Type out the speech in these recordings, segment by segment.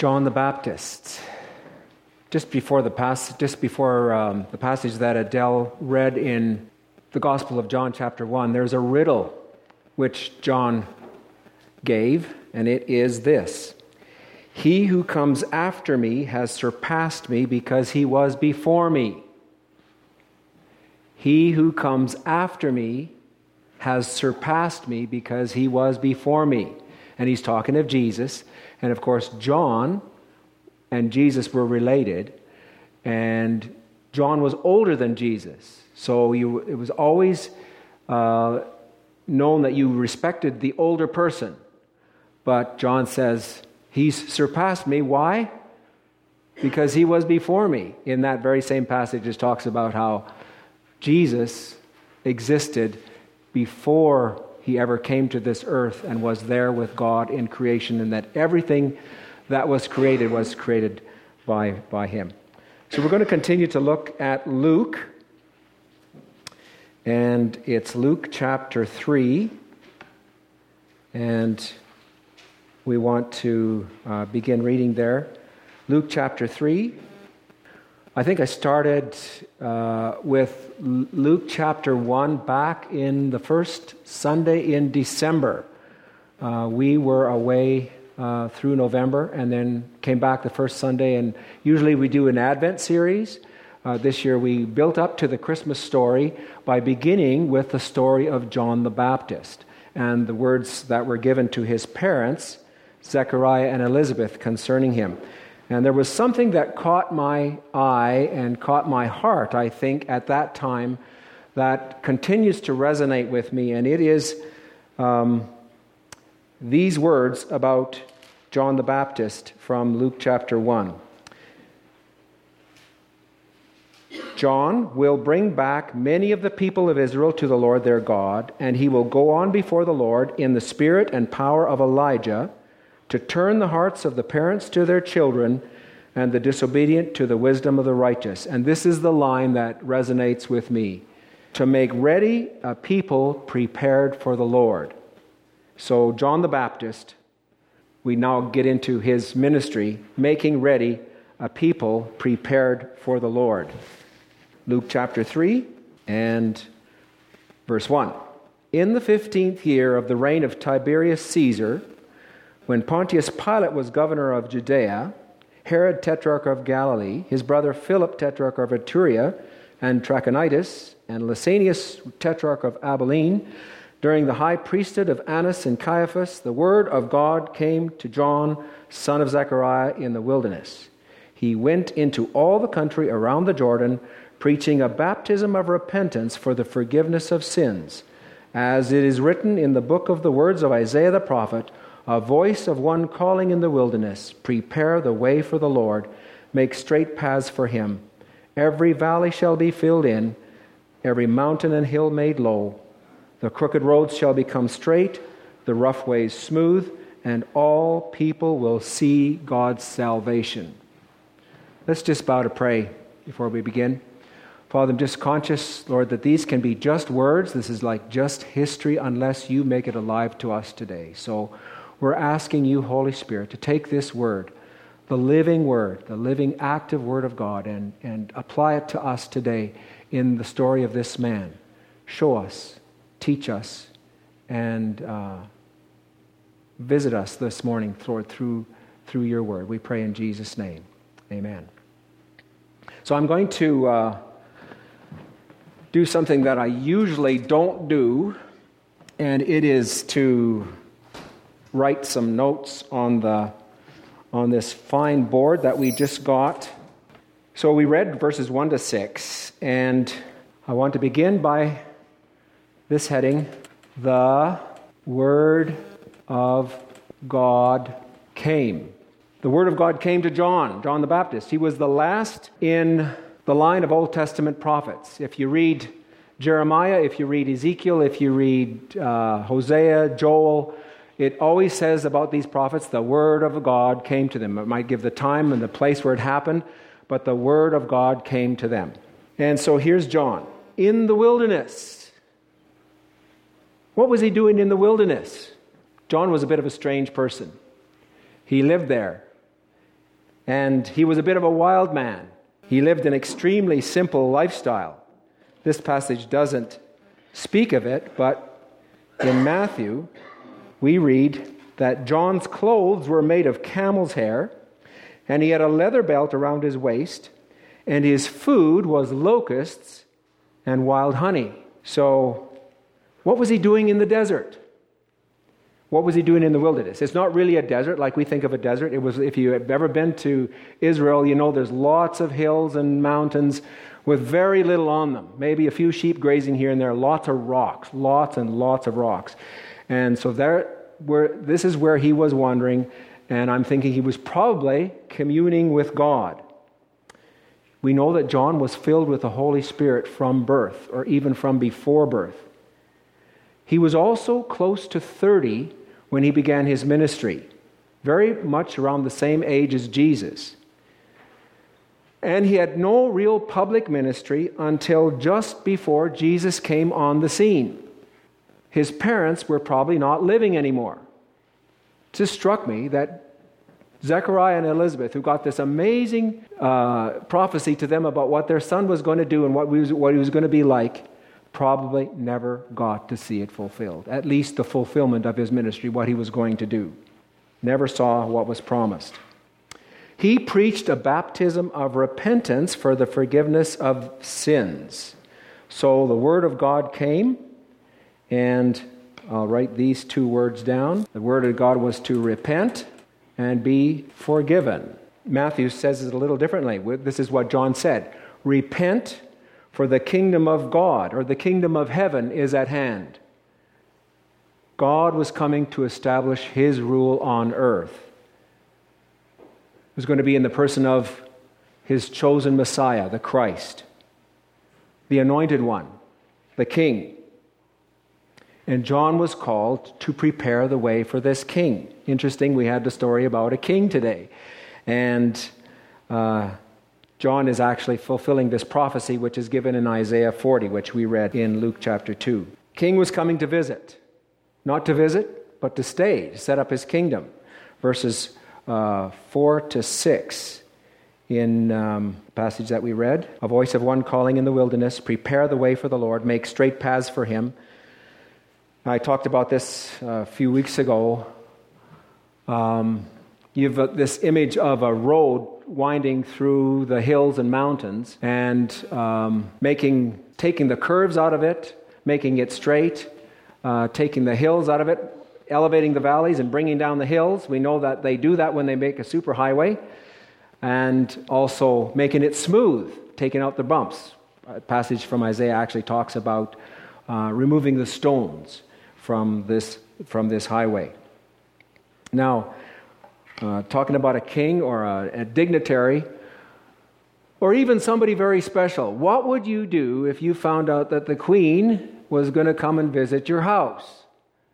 John the Baptist. Just before the passage that Adele read in the Gospel of John chapter 1, there's a riddle which John gave, and it is this: "He who comes after me has surpassed me because he was before me." He who comes after me has surpassed me because he was before me. And he's talking of Jesus. And of course, John and Jesus were related. And John was older than Jesus. So it was always known that you respected the older person. But John says, he's surpassed me. Why? Because he was before me. In that very same passage, it talks about how Jesus existed before he ever came to this earth and was there with God in creation, and that everything that was created by him. So we're going to continue to look at Luke, and it's Luke chapter 3, and we want to begin reading there. Luke chapter 3. I think I started with Luke chapter 1 back in the first Sunday in December. We were away through November and then came back the first Sunday, and usually we do an Advent series. This year we built up to the Christmas story by beginning with the story of John the Baptist and the words that were given to his parents, Zechariah and Elizabeth, concerning him. And there was something that caught my eye and caught my heart, I think, at that time that continues to resonate with me. And it is these words about John the Baptist from Luke chapter 1. "John will bring back many of the people of Israel to the Lord their God, and he will go on before the Lord in the spirit and power of Elijah, to turn the hearts of the parents to their children and the disobedient to the wisdom of the righteous." And this is the line that resonates with me: "To make ready a people prepared for the Lord." So John the Baptist, we now get into his ministry, making ready a people prepared for the Lord. Luke chapter 3 and verse 1. "In the 15th year of the reign of Tiberius Caesar, when Pontius Pilate was governor of Judea, Herod tetrarch of Galilee, his brother Philip tetrarch of Iturea and Trachonitis, and Lysanias tetrarch of Abilene, during the high priesthood of Annas and Caiaphas, the word of God came to John, son of Zechariah, in the wilderness. He went into all the country around the Jordan, preaching a baptism of repentance for the forgiveness of sins, as it is written in the book of the words of Isaiah the prophet, 'A voice of one calling in the wilderness, prepare the way for the Lord, make straight paths for him. Every valley shall be filled in, every mountain and hill made low. The crooked roads shall become straight, the rough ways smooth, and all people will see God's salvation.'" Let's just bow to pray before we begin. Father, I'm just conscious, Lord, that these can be just words. This is like just history unless you make it alive to us today. So we're asking you, Holy Spirit, to take this word, the living active word of God, and apply it to us today in the story of this man. Show us, teach us, and visit us this morning, Lord, through your word. We pray in Jesus' name. Amen. So I'm going to do something that I usually don't do, and it is to write some notes on this fine board that we just got. So we read verses 1 to 6, and I want to begin by this heading: "The Word of God came." The Word of God came to John the Baptist. He was the last in the line of Old Testament prophets. If you read Jeremiah, if you read Ezekiel, if you read Hosea, Joel, it always says about these prophets, the Word of God came to them. It might give the time and the place where it happened, but the Word of God came to them. And so here's John in the wilderness. What was he doing in the wilderness? John was a bit of a strange person. He lived there. And he was a bit of a wild man. He lived an extremely simple lifestyle. This passage doesn't speak of it, but in Matthew, we read that John's clothes were made of camel's hair, and he had a leather belt around his waist, and his food was locusts and wild honey. So, what was he doing in the desert? What was he doing in the wilderness? It's not really a desert like we think of a desert. It was, if you have ever been to Israel, you know there's lots of hills and mountains with very little on them. Maybe a few sheep grazing here and there. Lots of rocks, lots and lots of rocks. And so this is where he was wandering, and I'm thinking he was probably communing with God. We know that John was filled with the Holy Spirit from birth, or even from before birth. He was also close to 30 when he began his ministry, very much around the same age as Jesus. And he had no real public ministry until just before Jesus came on the scene. His parents were probably not living anymore. It just struck me that Zechariah and Elizabeth, who got this amazing prophecy to them about what their son was going to do and what he was going to be like, probably never got to see it fulfilled. At least the fulfillment of his ministry, what he was going to do. Never saw what was promised. He preached a baptism of repentance for the forgiveness of sins. So the word of God came, and I'll write these two words down. The word of God was to repent and be forgiven. Matthew says it a little differently. This is what John said. Repent, for the kingdom of God, or the kingdom of heaven, is at hand. God was coming to establish his rule on earth. It was going to be in the person of his chosen Messiah, the Christ, the anointed one, the King. And John was called to prepare the way for this king. Interesting, we had the story about a king today. And John is actually fulfilling this prophecy which is given in Isaiah 40, which we read in Luke chapter 2. King was coming to visit. Not to visit, but to stay, to set up his kingdom. Verses 4 to 6 in the passage that we read. A voice of one calling in the wilderness, prepare the way for the Lord, make straight paths for him. I talked about this a few weeks ago. You have this image of a road winding through the hills and mountains and taking the curves out of it, making it straight, taking the hills out of it, elevating the valleys and bringing down the hills. We know that they do that when they make a superhighway, and also making it smooth, taking out the bumps. A passage from Isaiah actually talks about removing the stones from this highway. Now, talking about a king or a dignitary, or even somebody very special, what would you do if you found out that the Queen was going to come and visit your house?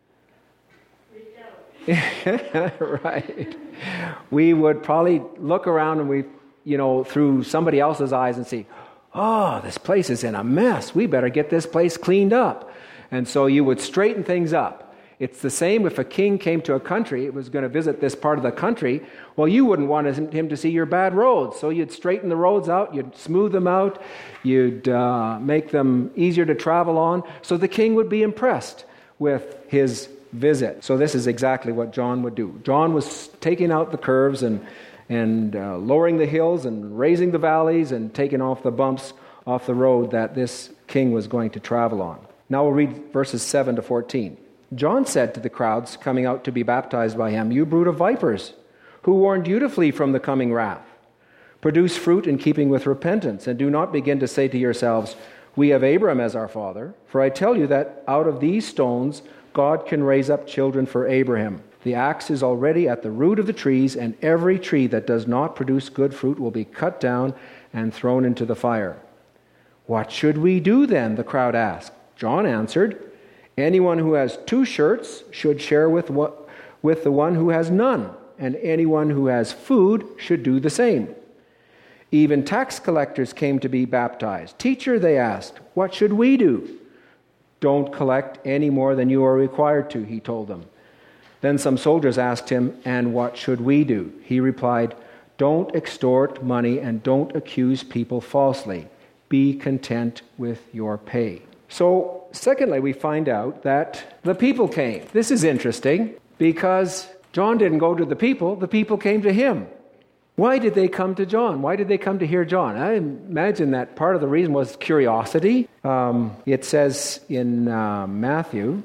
Right. We would probably look around and through somebody else's eyes and see, oh, this place is in a mess. We better get this place cleaned up. And so you would straighten things up. It's the same if a king came to a country, it was going to visit this part of the country. Well, you wouldn't want him to see your bad roads. So you'd straighten the roads out, you'd smooth them out, you'd make them easier to travel on. So the king would be impressed with his visit. So this is exactly what John would do. John was taking out the curves and lowering the hills and raising the valleys and taking off the bumps off the road that this king was going to travel on. Now we'll read verses 7 to 14. John said to the crowds coming out to be baptized by him, "You brood of vipers, who warned you to flee from the coming wrath? Produce fruit in keeping with repentance, and do not begin to say to yourselves, 'We have Abraham as our father.' For I tell you that out of these stones God can raise up children for Abraham. The axe is already at the root of the trees, and every tree that does not produce good fruit will be cut down and thrown into the fire." "What should we do then?" the crowd asked. John answered, "Anyone who has 2 shirts should share with the one who has none, and anyone who has food should do the same." Even tax collectors came to be baptized. "Teacher," they asked, "what should we do?" "Don't collect any more than you are required to," he told them. Then some soldiers asked him, "And what should we do?" He replied, Don't extort money and don't accuse people falsely. Be content with your pay. So, secondly, we find out that the people came. This is interesting because John didn't go to the people came to him. Why did they come to John? Why did they come to hear John? I imagine that part of the reason was curiosity. It says in Matthew,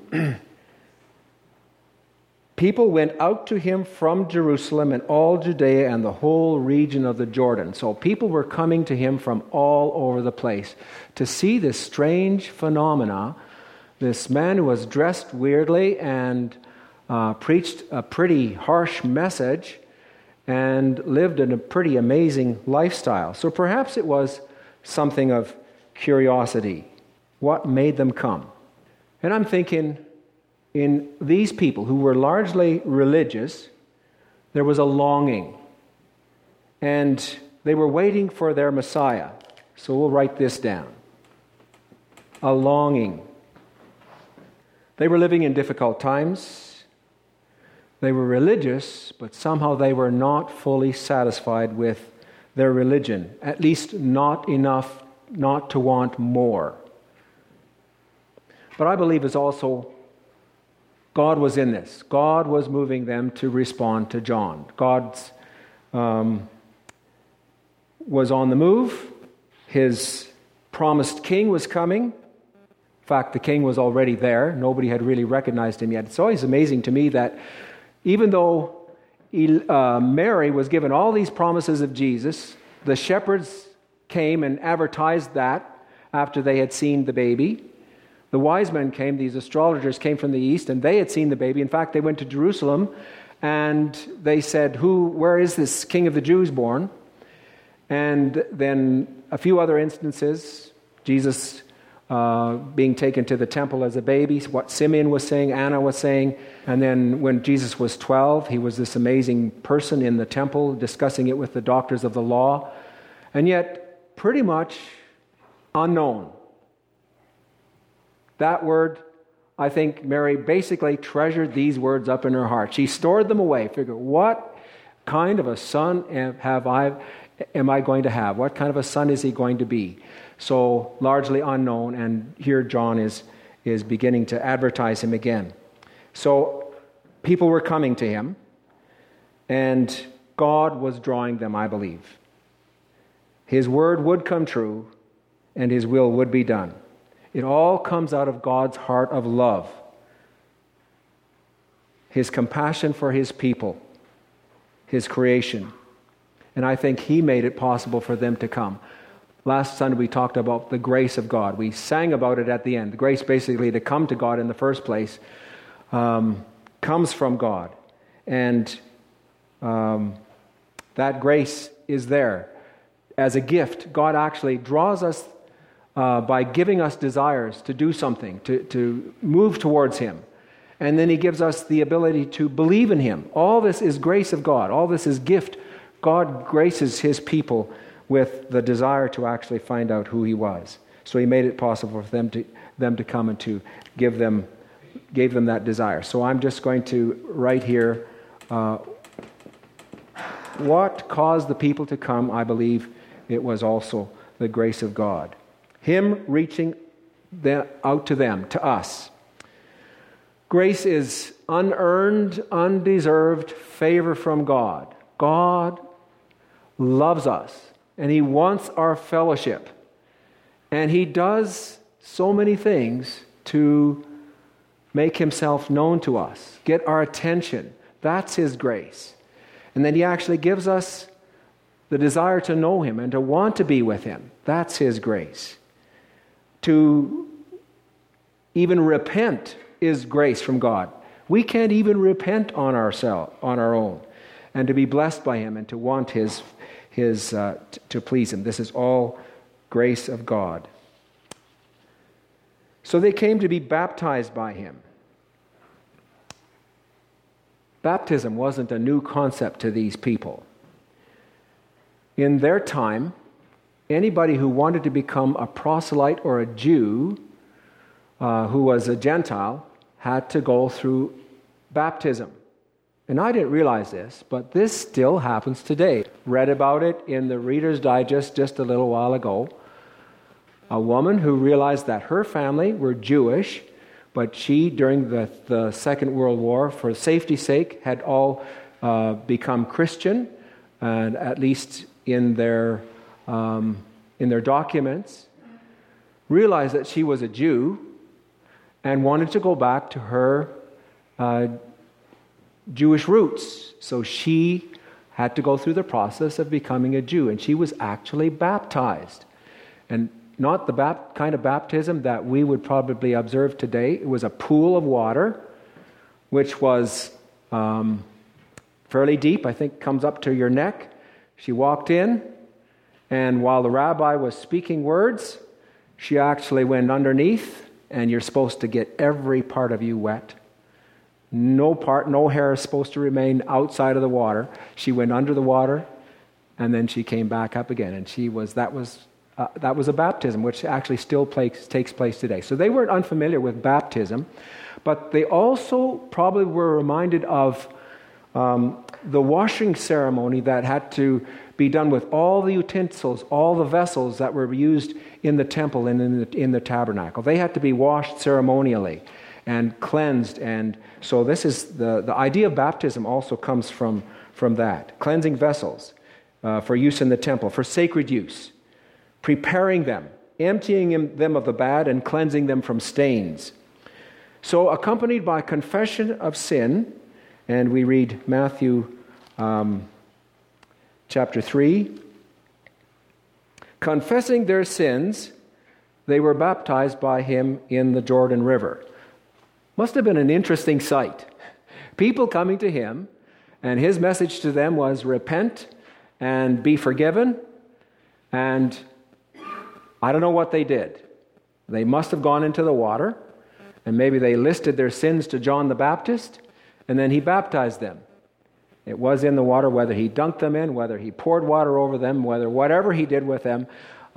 people went out to him from Jerusalem and all Judea and the whole region of the Jordan. So people were coming to him from all over the place to see this strange phenomena, this man who was dressed weirdly and preached a pretty harsh message and lived in a pretty amazing lifestyle. So perhaps it was something of curiosity. What made them come? And I'm thinking, in these people who were largely religious, there was a longing. And they were waiting for their Messiah. So we'll write this down. A longing. They were living in difficult times. They were religious, but somehow they were not fully satisfied with their religion. At least not enough not to want more. But I believe it's also God was in this. God was moving them to respond to John. God was on the move. His promised king was coming. In fact, the king was already there. Nobody had really recognized him yet. It's always amazing to me that even though Mary was given all these promises of Jesus, the shepherds came and advertised that after they had seen the baby. The wise men came, these astrologers came from the east, and they had seen the baby. In fact, they went to Jerusalem, and they said, where is this King of the Jews born? And then a few other instances, Jesus being taken to the temple as a baby, what Simeon was saying, Anna was saying. And then when Jesus was 12, he was this amazing person in the temple discussing it with the doctors of the law. And yet, pretty much unknown. That word, I think Mary basically treasured these words up in her heart. She stored them away. Figured, what kind of a son am I going to have? What kind of a son is he going to be? So largely unknown, and here John is beginning to advertise him again. So people were coming to him, and God was drawing them, I believe. His word would come true, and his will would be done. It all comes out of God's heart of love, his compassion for his people, his creation. And I think he made it possible for them to come. Last Sunday we talked about the grace of God. We sang about it at the end. The grace basically to come to God in the first place comes from God. And that grace is there as a gift. God actually draws us by giving us desires to do something, to move towards him. And then he gives us the ability to believe in him. All this is grace of God. All this is gift. God graces his people with the desire to actually find out who he was. So he made it possible for them to come and to gave them that desire. So I'm just going to write here what caused the people to come. I believe it was also the grace of God. Him reaching out to them, to us. Grace is unearned, undeserved favor from God. God loves us, and he wants our fellowship. And he does so many things to make himself known to us, get our attention. That's his grace. And then he actually gives us the desire to know him and to want to be with him. That's his grace. To even repent is grace from God. We can't even repent on our own. And to be blessed by him and to want his to please him. This is all grace of God. So they came to be baptized by him. Baptism wasn't a new concept to these people. In their time, anybody who wanted to become a proselyte or a Jew who was a Gentile had to go through baptism. And I didn't realize this, but this still happens today. Read about it in the Reader's Digest just a little while ago. A woman who realized that her family were Jewish, but she, during the Second World War, for safety's sake, had all become Christian, and at least in their documents, realized that she was a Jew and wanted to go back to her Jewish roots. So she had to go through the process of becoming a Jew, and she was actually baptized. And not the kind of baptism that we would probably observe today. It was a pool of water, which was fairly deep, I think comes up to your neck. She walked in, and while the rabbi was speaking words, she actually went underneath, and you're supposed to get every part of you wet. No hair is supposed to remain outside of the water. She went under the water, and then she came back up again, and that was a baptism, which actually still takes place today. So they weren't unfamiliar with baptism, but they also probably were reminded of the washing ceremony that had to be done with all the utensils, all the vessels that were used in the temple and in the tabernacle. They had to be washed ceremonially and cleansed. And so this is the idea of baptism also comes from that. Cleansing vessels for use in the temple, for sacred use. Preparing them, emptying them of the bad and cleansing them from stains. So accompanied by confession of sin, and we read Matthew chapter 3, confessing their sins, they were baptized by him in the Jordan River. Must have been an interesting sight. People coming to him, and his message to them was repent and be forgiven. And I don't know what they did. They must have gone into the water, and maybe they listed their sins to John the Baptist, and then he baptized them. It was in the water, whether he dunked them in, whether he poured water over them, whatever he did with them,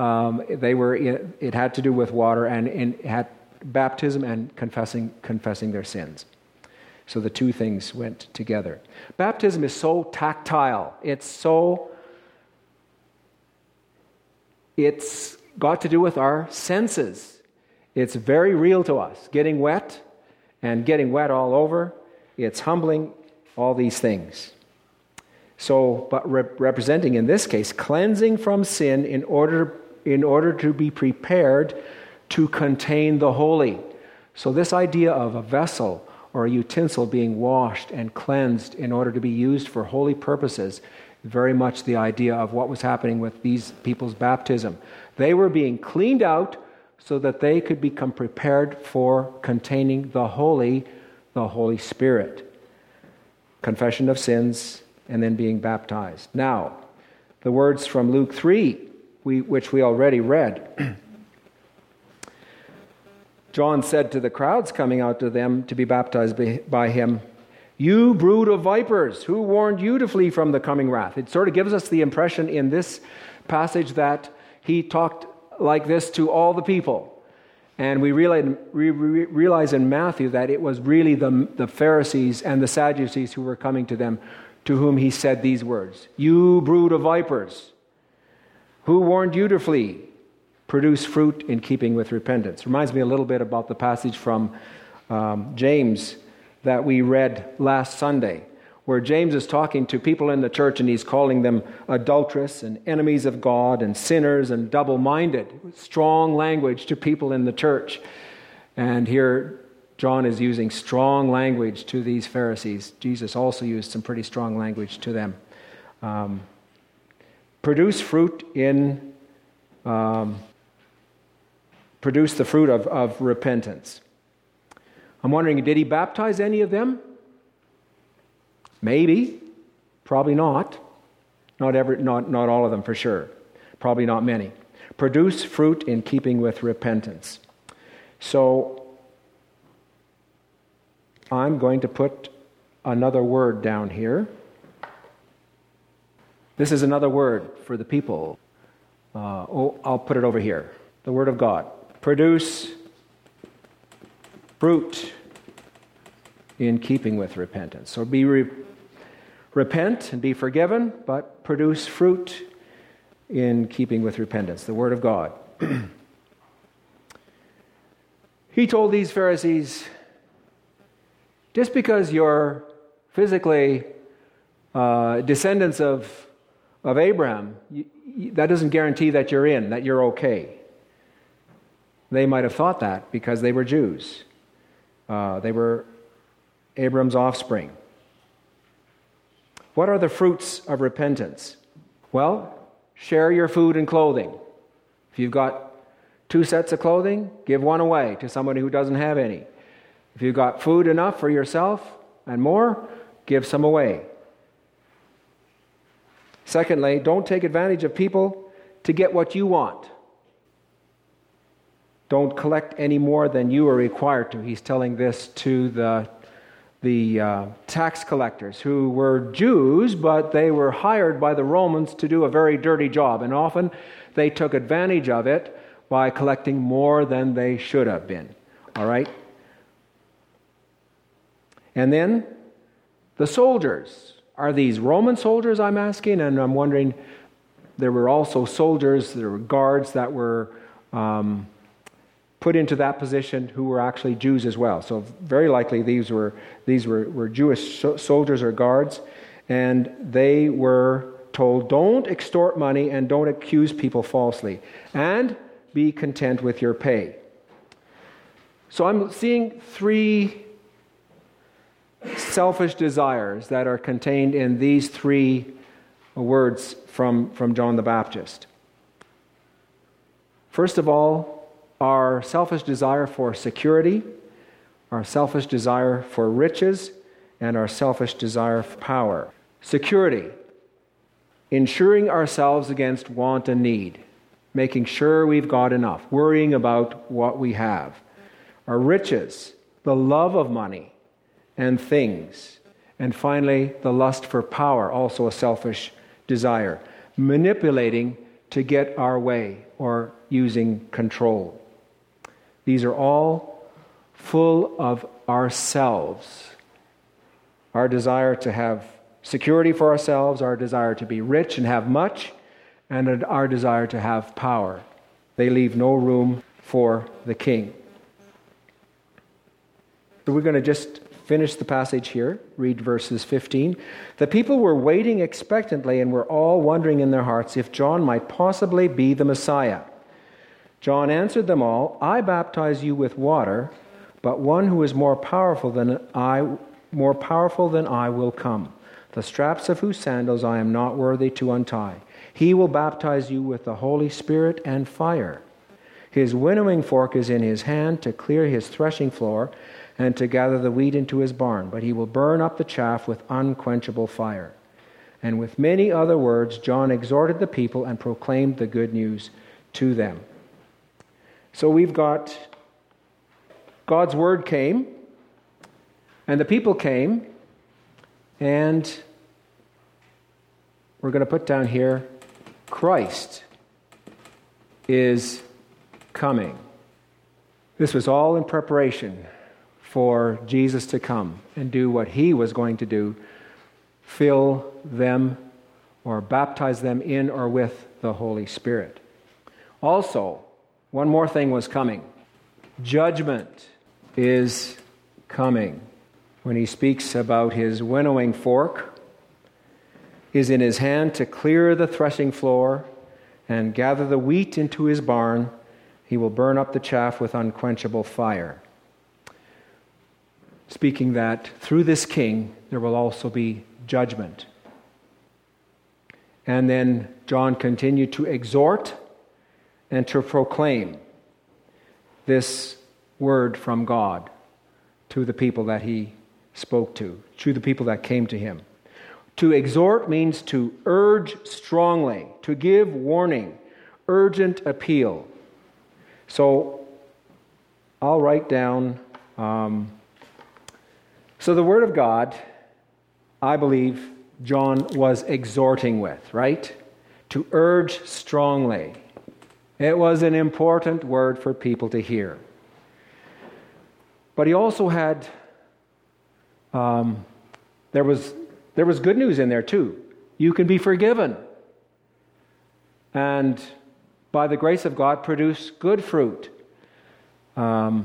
it had to do with water, and it had baptism and confessing their sins. So the two things went together. Baptism is so tactile. It's got to do with our senses. It's very real to us. Getting wet and getting wet all over. It's humbling, all these things. So, but representing in this case, cleansing from sin in order to be prepared to contain the holy. So this idea of a vessel or a utensil being washed and cleansed in order to be used for holy purposes, very much the idea of what was happening with these people's baptism. They were being cleaned out so that they could become prepared for containing the Holy Spirit. Confession of sins, and then being baptized. Now, the words from Luke 3, which we already read. John said to the crowds coming out to them to be baptized by him, "You brood of vipers, who warned you to flee from the coming wrath?" It sort of gives us the impression in this passage that he talked like this to all the people. And we realize in Matthew that it was really the Pharisees and the Sadducees who were coming to them, to whom he said these words, "You brood of vipers, who warned you to flee? Produce fruit in keeping with repentance." Reminds me a little bit about the passage from James that we read last Sunday, where James is talking to people in the church and he's calling them adulterous and enemies of God and sinners and double-minded. Strong language to people in the church. And here John is using strong language to these Pharisees. Jesus also used some pretty strong language to them. Produce the fruit of repentance. I'm wondering, did he baptize any of them? Maybe. Probably not. Not all of them for sure. Probably not many. Produce fruit in keeping with repentance. So I'm going to put another word down here. This is another word for the people. I'll put it over here. The Word of God. Produce fruit in keeping with repentance. So be repent and be forgiven, but produce fruit in keeping with repentance, the Word of God. He told these Pharisees, just because you're physically descendants of Abraham, that doesn't guarantee that you're in, that you're okay. They might have thought that because they were Jews. They were Abraham's offspring. What are the fruits of repentance? Well, share your food and clothing. If you've got 2 sets of clothing, give one away to somebody who doesn't have any. If you've got food enough for yourself and more, give some away. Secondly, don't take advantage of people to get what you want. Don't collect any more than you are required to. He's telling this to the tax collectors who were Jews, but they were hired by the Romans to do a very dirty job. And often they took advantage of it by collecting more than they should have been. All right? And then the soldiers. Are these Roman soldiers, I'm asking? And I'm wondering, there were also soldiers, there were guards that were put into that position who were actually Jews as well. So very likely these were Jewish soldiers or guards, and they were told, don't extort money and don't accuse people falsely, and be content with your pay. So I'm seeing 3 selfish desires that are contained in these 3 words from John the Baptist. First of all, our selfish desire for security, our selfish desire for riches, and our selfish desire for power. Security, ensuring ourselves against want and need, making sure we've got enough, worrying about what we have. Our riches, the love of money and things. And finally, the lust for power, also a selfish desire, manipulating to get our way or using control. These are all full of ourselves. Our desire to have security for ourselves, our desire to be rich and have much, and our desire to have power. They leave no room for the king. So we're going to just finish the passage here, read verses 15. The people were waiting expectantly and were all wondering in their hearts if John might possibly be the Messiah. John answered them all, I baptize you with water, but one who is more powerful than I will come, the straps of whose sandals I am not worthy to untie. He will baptize you with the Holy Spirit and fire. His winnowing fork is in his hand to clear his threshing floor and to gather the wheat into his barn, but he will burn up the chaff with unquenchable fire. And with many other words, John exhorted the people and proclaimed the good news to them. So we've got God's word came, and the people came, and we're going to put down here, Christ is coming. This was all in preparation for Jesus to come and do what he was going to do, fill them or baptize them in or with the Holy Spirit. Also, one more thing was coming. Judgment is coming. When he speaks about his winnowing fork is in his hand to clear the threshing floor and gather the wheat into his barn, he will burn up the chaff with unquenchable fire. Speaking that through this king there will also be judgment. And then John continued to exhort and to proclaim this word from God to the people that he spoke to the people that came to him. To exhort means to urge strongly, to give warning, urgent appeal. So I'll write down, so the word of God, I believe John was exhorting with, right? To urge strongly. It was an important word for people to hear. But he also had, there was there was good news in there too. You can be forgiven. And by the grace of God, produce good fruit. But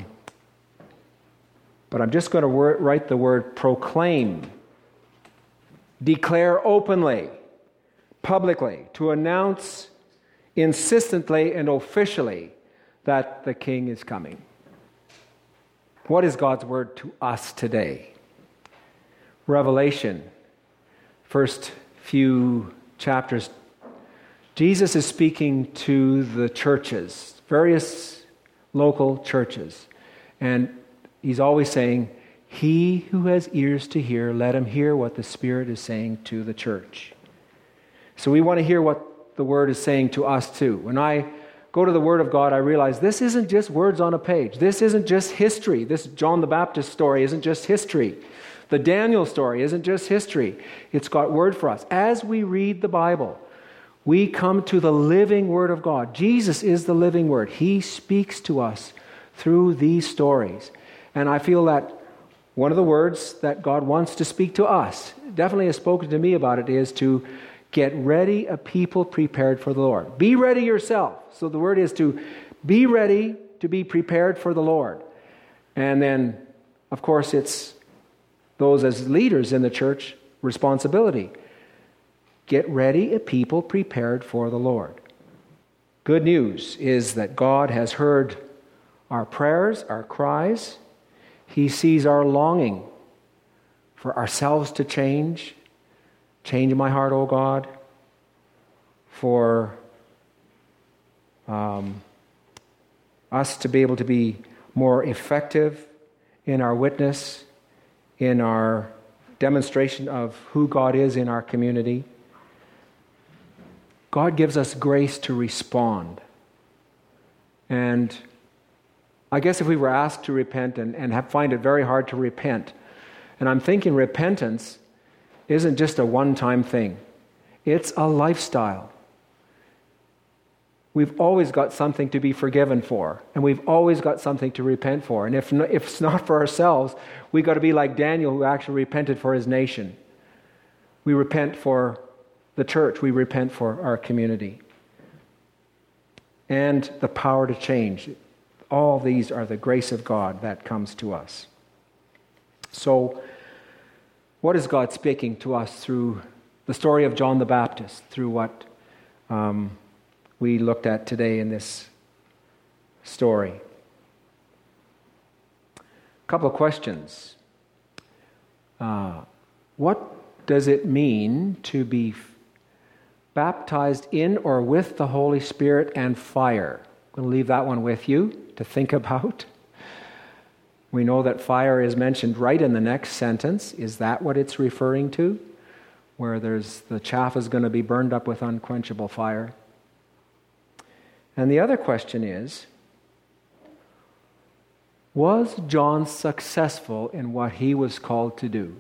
I'm just going to write the word proclaim. Declare openly, publicly, to announce insistently and officially that the King is coming. What is God's word to us today? Revelation, first few chapters, Jesus is speaking to the churches, various local churches, and he's always saying, "He who has ears to hear, let him hear what the Spirit is saying to the church." So we want to hear what the Word is saying to us too. When I go to the Word of God, I realize this isn't just words on a page. This isn't just history. This John the Baptist story isn't just history. The Daniel story isn't just history. It's got word for us. As we read the Bible, we come to the living Word of God. Jesus is the living Word. He speaks to us through these stories. And I feel that one of the words that God wants to speak to us, definitely has spoken to me about it, is to get ready a people prepared for the Lord. Be ready yourself. So the word is to be ready to be prepared for the Lord. And then, of course, it's those as leaders in the church responsibility. Get ready a people prepared for the Lord. Good news is that God has heard our prayers, our cries. He sees our longing for ourselves to change. Change my heart, O God, for us to be able to be more effective in our witness, in our demonstration of who God is in our community. God gives us grace to respond. And I guess if we were asked to repent and find it very hard to repent, and I'm thinking repentance isn't just a one-time thing. It's a lifestyle. We've always got something to be forgiven for, and we've always got something to repent for. And if it's not for ourselves, we've got to be like Daniel, who actually repented for his nation. We repent for the church. We repent for our community. And the power to change. All these are the grace of God that comes to us. So, what is God speaking to us through the story of John the Baptist, through what we looked at today in this story? A couple of questions. What does it mean to be baptized in or with the Holy Spirit and fire? I'm going to leave that one with you to think about. We know that fire is mentioned right in the next sentence. Is that what it's referring to? Where the chaff is going to be burned up with unquenchable fire. And the other question is, was John successful in what he was called to do?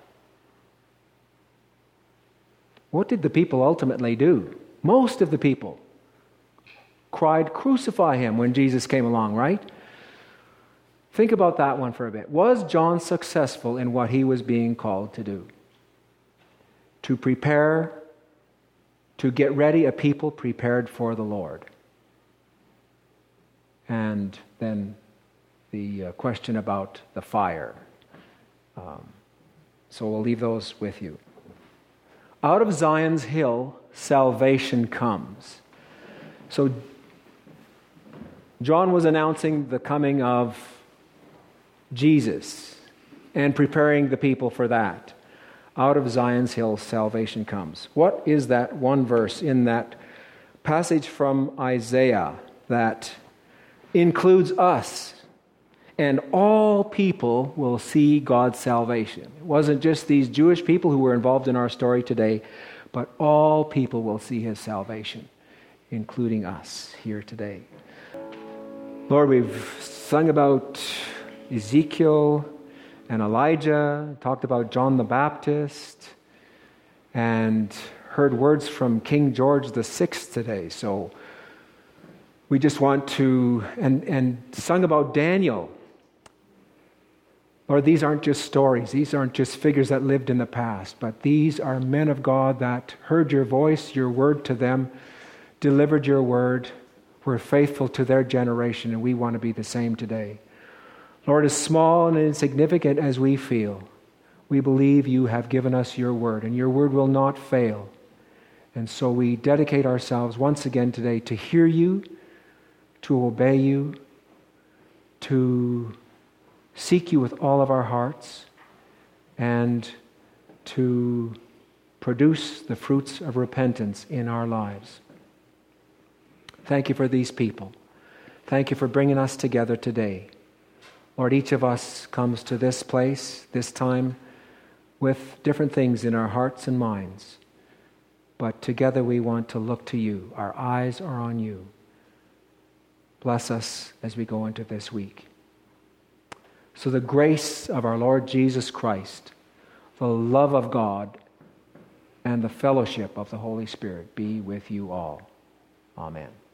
What did the people ultimately do? Most of the people cried, "Crucify him," when Jesus came along, right? Think about that one for a bit. Was John successful in what he was being called to do? To prepare, to get ready a people prepared for the Lord. And then the question about the fire. So we'll leave those with you. Out of Zion's hill, salvation comes. So John was announcing the coming of Jesus and preparing the people for that. Out of Zion's hill, salvation comes. What is that one verse in that passage from Isaiah that includes us? And all people will see God's salvation. It wasn't just these Jewish people who were involved in our story today, but all people will see his salvation, including us here today. Lord, we've sung about Ezekiel and Elijah, talked about John the Baptist, and heard words from King George VI today. So we just want to, and sung about Daniel. Lord, these aren't just stories. These aren't just figures that lived in the past, but these are men of God that heard your voice, your word to them, delivered your word, were faithful to their generation, and we want to be the same today. Lord, as small and insignificant as we feel, we believe you have given us your word, and your word will not fail. And so we dedicate ourselves once again today to hear you, to obey you, to seek you with all of our hearts, and to produce the fruits of repentance in our lives. Thank you for these people. Thank you for bringing us together today. Lord, each of us comes to this place, this time, with different things in our hearts and minds. But together we want to look to you. Our eyes are on you. Bless us as we go into this week. So the grace of our Lord Jesus Christ, the love of God, and the fellowship of the Holy Spirit be with you all. Amen.